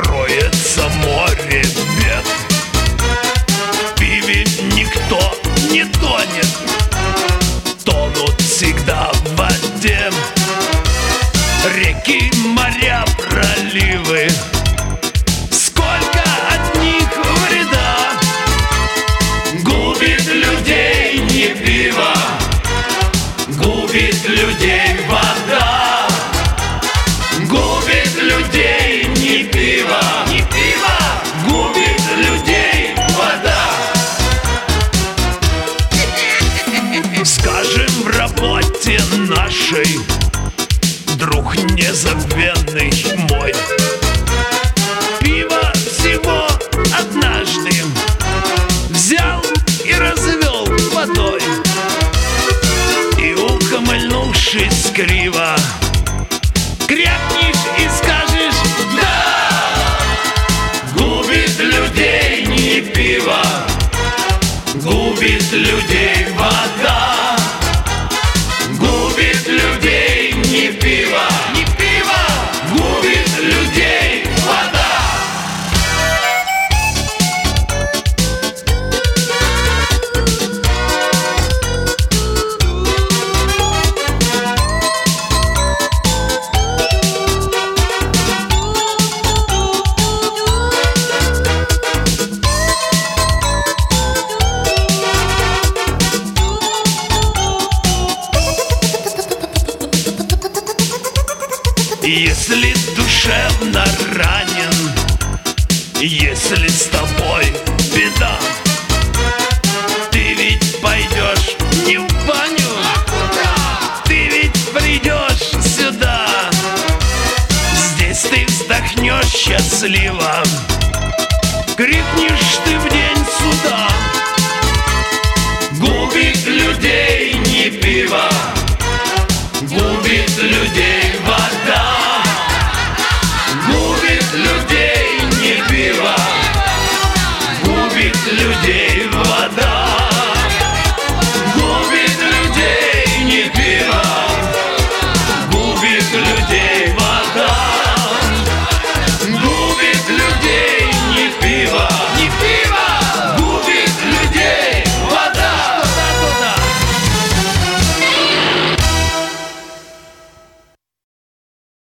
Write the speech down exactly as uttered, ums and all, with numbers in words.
кроется море бед. В пиве никто не тонет, тонут всегда в воде. Реки, моря, проливы, сколько от них вреда. Губит людей не пиво, губит людей вода. Губит людей не пиво, не пиво, губит людей вода. Скажем в работе нашей, друг незабвенный мой, пиво всего однажды взял и развел водой. И, ухмыльнувшись криво, крякнешь и скажешь «да». Губит людей не пиво, губит людей вода. Губит людей не пиво, не пиво, губит людей вода. Если душевно ранен, если с тобой беда, ты ведь пойдешь не в баню, ты ведь придешь сюда. Здесь ты вздохнешь счастливо, крикнешь ты в